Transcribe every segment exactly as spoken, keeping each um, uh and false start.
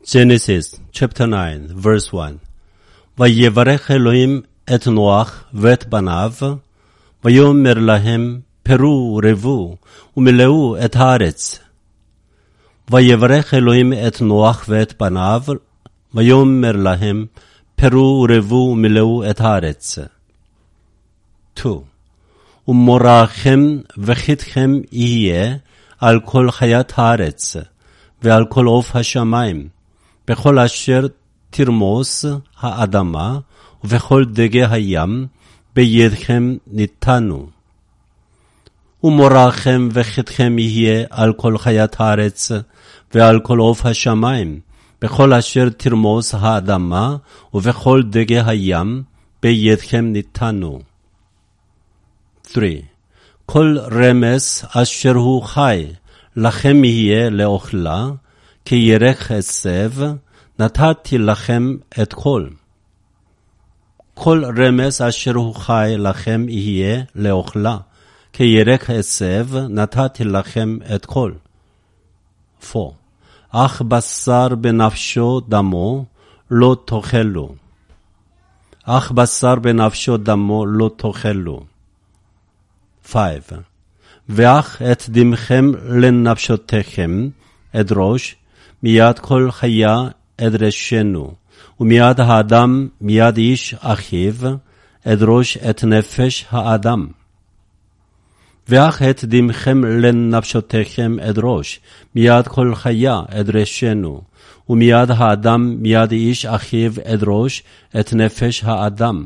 Genesis chapter nine verse one. ויברך אלוהים את נוח ואת בניו, ויאמר להם פרו ורבו ומילאו את הארץ. ויברך אלוהים את נוח ואת בניו, ויאמר להם פרו ורבו ומילאו את הארץ. two. ומורכם וחיתכם יהיה על כל חיית הארץ, ועל כל עוף השמיים, בכל אשר תרמוס האדמה, ובכל דגי הים, בידכם ניתנו. ומורכם וחיתכם יהיה על כל חיית הארץ, ועל כל עוף השמיים, בכל אשר תרמוס האדמה, ובכל דגי הים, בידכם ניתנו. three. כל רמס אשר הוא חי, לכם יהיה לאוכלה, כי ירק עשב, נתתי לכם את כל. כל רמס אשר הוא חי לכם יהיה לאוכלה, כי ירק עשב, נתתי לכם את כל. four. אך בשר בנפשו דמו, לא תאכלו. אך בשר בנפשו דמו, לא תאכלו. five. ואך את דמכם לנפשותיכם, אדרוש, מיד כל חיה אדרשנו, ומיד האדם, מיד איש אחיו, אדרוש את נפש האדם. ואך את דמכם לנפשותיכם אדרוש, מיד כל חיה אדרשנו, ומיד האדם, מיד איש אחיו, אדרוש את נפש האדם.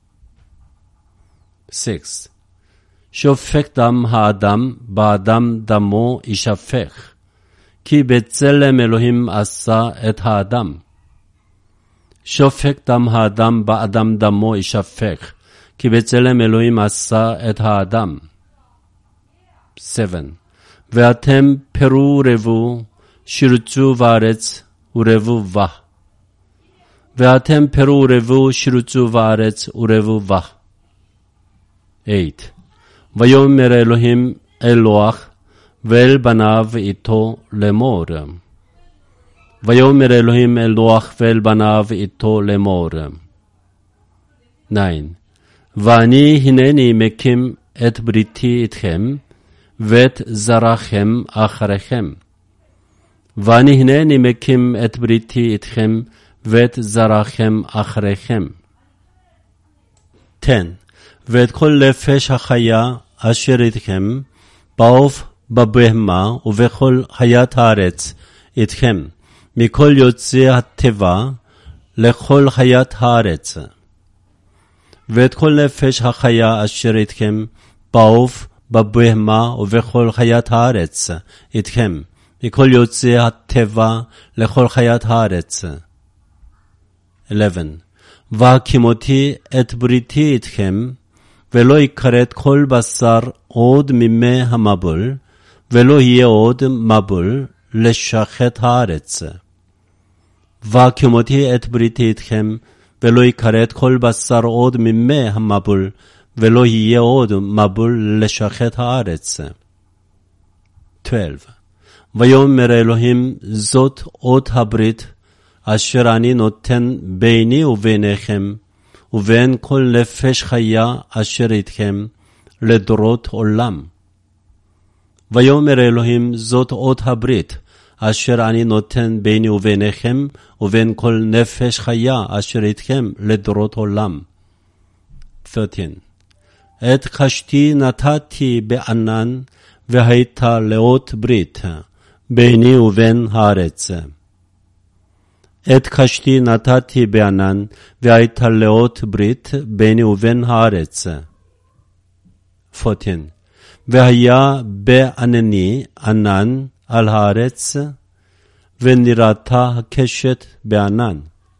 six. שופך דם האדם, באדם דמו ישפך, כי בצלם אלוהים עשה את האדם. שופך דם האדם, באדם דמו ישפך, כי בצלם אלוהים עשה את האדם. seven. ואתם פרו ורבו, שרצו בארץ ורבו בה. ואתם פרו ורבו, שרצו בארץ ורבו בה. eight. ויאמר אלוהים אל נוח ואל בניו איתו לאמור. ויאמר אלוהים אל נוח ואל בניו איתו לאמור. nine. ואני הנני מקים את בריתי איתכם, ואת זרעכם אחריכם. ואני הנני מקים את בריתי איתכם, ואת זרעכם אחריכם. ten. ואת כל נפש החיה אשר איתכם, בעוף בבהמה ובכל חיית הארץ איתכם, מכל יוצאי הטבע לכל חיית הארץ. ואת כל נפש החיה אשר איתכם, בעוף בבהמה ובכל חיית הארץ איתכם, מכל יוצאי הטבע לכל חיית הארץ. eleven. והקימותי את בריתי איתכם, ולא יכרת כל בשר עוד ממי המבול, ולא יהיה עוד מבול לשחט הארץ. והקימותי את בריתי איתכם, ולא יכרת כל בשר עוד ממי המבול, ולא יהיה עוד מבול לשחט הארץ. twelve. ויאמר אלוהים, זאת אות הברית, אשר אני נותן ביני וביניכם, ובין כל נפש חיה אשר איתכם, לדורות עולם. ויאמר אלוהים, זאת אות הברית, אשר אני נותן ביני וביניכם, ובין כל נפש חיה אשר איתכם, לדורות עולם. thirteen. את קשתי נתתי בענן, והייתה לאות ברית, ביני ובין הארץ. את קשתי נתתי בענן, והייתה לאות ברית ביני ובין הארץ. fourteen. והיה בענני ענן על הארץ, ונראתה הקשת בענן.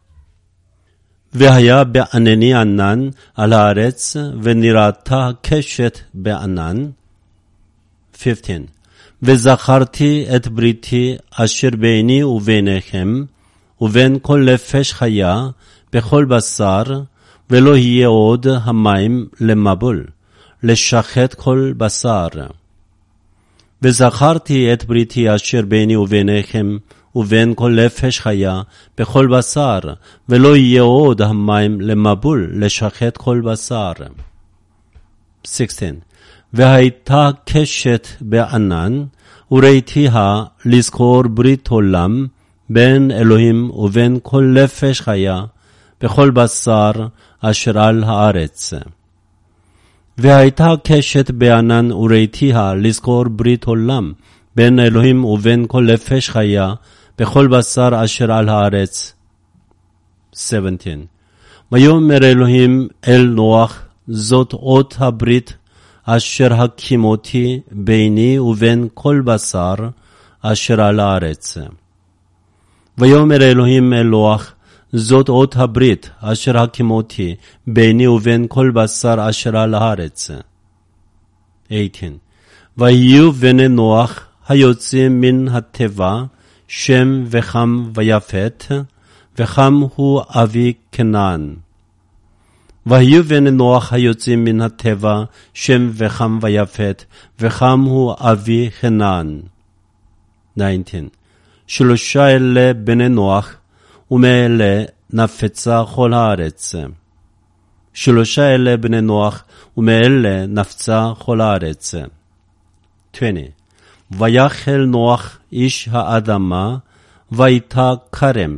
והיה בענני ענן על הארץ, ונראתה הקשת בענן. fifteen. וזכרתי את בריתי אשר ביני וביניכם, ובין כל נפש חיה, בכל בשר, ולא יהיה עוד המים למבול, לשחט כל בשר. וזכרתי את בריתי אשר ביני וביניכם, ובין כל נפש חיה בכל בשר, ולא יהיה עוד המים למבול לשחט כל בשר. שישה. והייתה קשת בענן, וראיתיה לזכור ברית עולם, בין אלוהים ובין כל נפש חיה, בכל בשר אשר על הארץ. והייתה קשת בענן וראיתיה לזכור ברית עולם, בין אלוהים ובין כל נפש חיה, בכל בשר אשר על הארץ. שבע עשרה. ויאמר אלוהים אל נוח, זאת אות הברית, אשר הקימותי ביני ובין כל בשר אשר על הארץ. ויאמר אלוהים אל נוח, זאת אות הברית, אשר הקימותי ביני ובין כל בשר אשר על הארץ. שמונה עשרה. ויהיו בני נוח היוצאים מן התיבה, שם וחם ויפת, וחם הוא אבי כנען. ויהיו בני נוח היוצאים מן התיבה, שם וחם ויפת, וחם הוא אבי כנען. תשע עשרה. שלושה אלה בני נוח, ומאלה נפצה כל הארץ. שלושה אלה בני נוח, ומאלה נפצה כל הארץ. עשרים. ויחל נוח איש האדמה, ויתה כרם.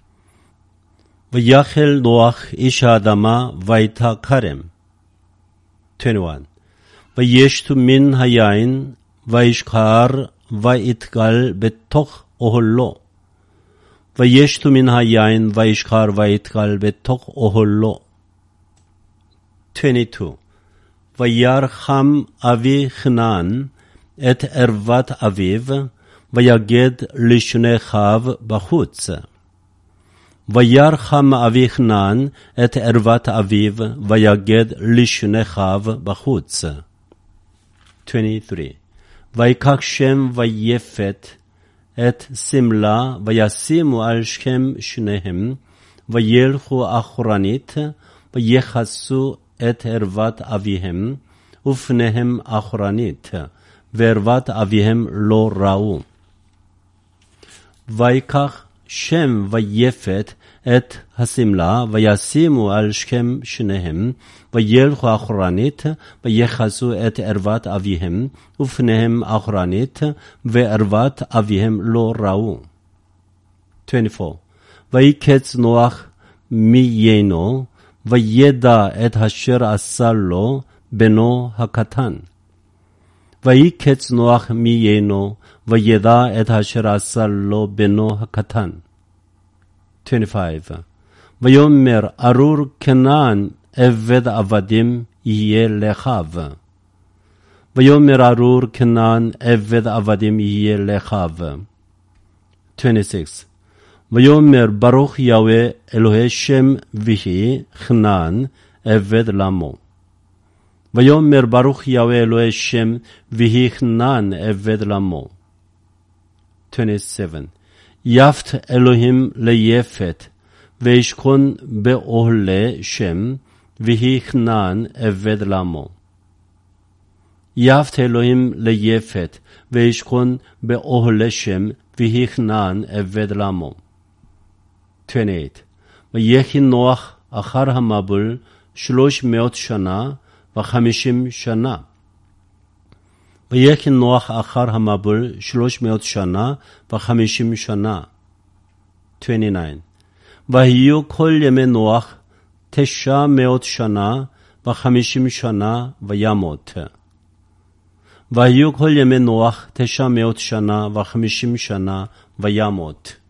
ויחל נוח איש האדמה, ויתה כרם. עשרים ואחת. וישתו מן היין, וישכר, ויתגל בתוך אוהלו. וישתו מן היין, וישכר, ויתגל בתוך אוהלו. עשרים ושתיים. וירחם אבי כנען את ערוות אביו, ויגד לשני אחיו בחוץ. וירחם אבי כנען את ערוות אביו, ויגד לשני אחיו בחוץ. עשרים ושלוש. ויקח שם ויפת את סמלה, וישימו על שכם שניהם, וילכו אחורנית, ויחסו את ערוות אביהם, ופניהם אחורנית, וערוות אביהם לא ראו. ויקח שם ויפת את הסמלה, וישימו על שכם שניהם, וילכו אחורנית, ויחסו את ערוות אביהם, ופניהם אחורנית, וערוות אביהם לא ראו. עשרים וארבע. ויקץ נוח מיינו, וידע את אשר עשה לו בנו הקטן. ויקץ נוח מיינו, וידע את אשר עשה לו בנו הקטן. עשרים וחמש. ויאמר ארור כנען עבד עבדים יהיה לאחיו. ויאמר ארור כנען עבד עבדים יהיה לאחיו. עשרים ושש. ויאמר ברוך יהוה אלוהי שם ויהי כנען עבד למו. ויאמר ברוך יהוה אלוהי שם ויהי כנען עבד למו. עשרים ושבע. יפת אלוהים ליפת, וישכון באוהלי שם, ויהי כנען עבד למו. יפת אלוהים ליפת, וישכון באוהלי שם, ויהי כנען עבד למו. עשרים ושמונה. ויחי נוח אחר המבול שלוש מאות שנה וחמישים שנה. ויחי נוח אחר המבול שלוש מאות שנה וחמישים שנה. עשרים ותשע. ויהיו כל ימי נוח תשע מאות שנה וחמישים שנה וימות. ויהיו כל ימי נוח תשע מאות שנה וחמישים שנה וימות.